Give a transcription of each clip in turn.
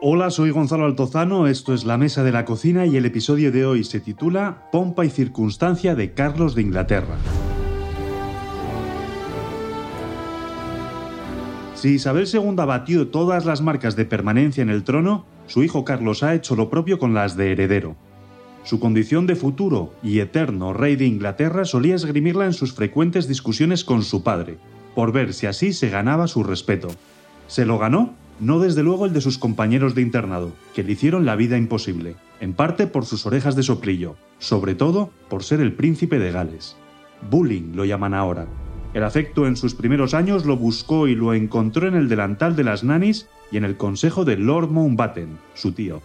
Hola, soy Gonzalo Altozano, esto es La Mesa de la Cocina y el episodio de hoy se titula Pompa y circunstancia de Carlos de Inglaterra. Si Isabel II batió todas las marcas de permanencia en el trono, su hijo Carlos ha hecho lo propio con las de heredero. Su condición de futuro y eterno rey de Inglaterra solía esgrimirla en sus frecuentes discusiones con su padre, por ver si así se ganaba su respeto. ¿Se lo ganó? No desde luego el de sus compañeros de internado, que le hicieron la vida imposible, en parte por sus orejas de soplillo, sobre todo por ser el príncipe de Gales. Bullying lo llaman ahora. El afecto en sus primeros años lo buscó y lo encontró en el delantal de las nannies y en el consejo de Lord Mountbatten, su tío.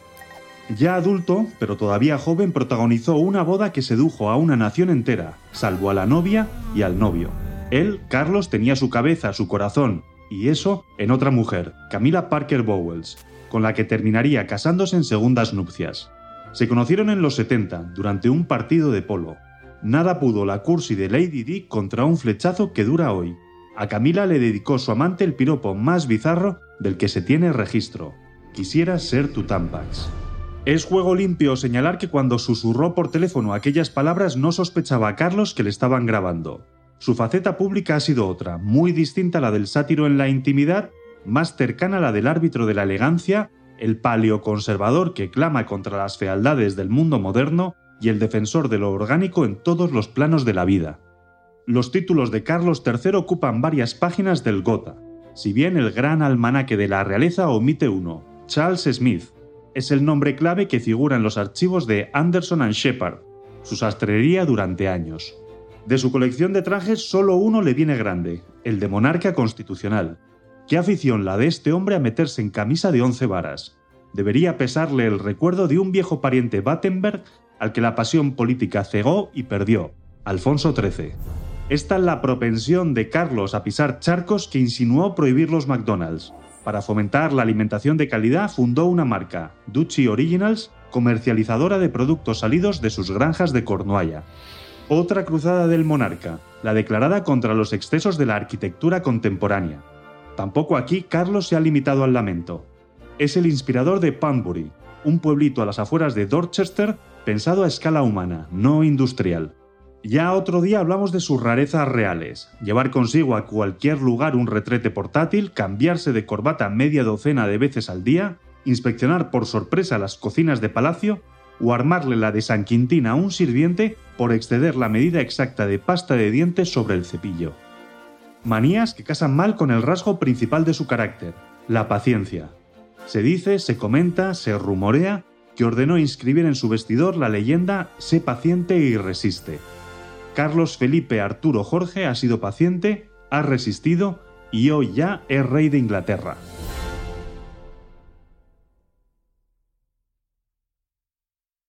Ya adulto, pero todavía joven, protagonizó una boda que sedujo a una nación entera, salvo a la novia y al novio. Él, Carlos, tenía su cabeza, su corazón, y eso en otra mujer, Camilla Parker Bowles, con la que terminaría casándose en segundas nupcias. Se conocieron en los 70, durante un partido de polo. Nada pudo la cursi de Lady Di contra un flechazo que dura hoy. A Camila le dedicó su amante el piropo más bizarro del que se tiene registro. Quisiera ser tu Tampax. Es juego limpio señalar que cuando susurró por teléfono aquellas palabras no sospechaba a Carlos que le estaban grabando. Su faceta pública ha sido otra, muy distinta a la del sátiro en la intimidad, más cercana a la del árbitro de la elegancia, el paleoconservador que clama contra las fealdades del mundo moderno y el defensor de lo orgánico en todos los planos de la vida. Los títulos de Carlos III ocupan varias páginas del Gotha, si bien el gran almanaque de la realeza omite uno, Charles Smith. Es el nombre clave que figura en los archivos de Anderson and Shepard, su sastrería durante años. De su colección de trajes solo uno le viene grande, el de monarca constitucional. Qué afición la de este hombre a meterse en camisa de 11 varas. Debería pesarle el recuerdo de un viejo pariente Battenberg al que la pasión política cegó y perdió, Alfonso XIII. Esta es la propensión de Carlos a pisar charcos que insinuó prohibir los McDonald's. Para fomentar la alimentación de calidad fundó una marca, Duchy Originals, comercializadora de productos salidos de sus granjas de Cornualla. Otra cruzada del monarca, la declarada contra los excesos de la arquitectura contemporánea. Tampoco aquí Carlos se ha limitado al lamento. Es el inspirador de Pambury, un pueblito a las afueras de Dorchester pensado a escala humana, no industrial. Ya otro día hablamos de sus rarezas reales, llevar consigo a cualquier lugar un retrete portátil, cambiarse de corbata media docena de veces al día, inspeccionar por sorpresa las cocinas de palacio o armarle la de San Quintín a un sirviente por exceder la medida exacta de pasta de dientes sobre el cepillo. Manías que casan mal con el rasgo principal de su carácter, la paciencia. Se dice, se comenta, se rumorea que ordenó inscribir en su vestidor la leyenda «Sé paciente y resiste». Carlos Felipe Arturo Jorge ha sido paciente, ha resistido y hoy ya es rey de Inglaterra.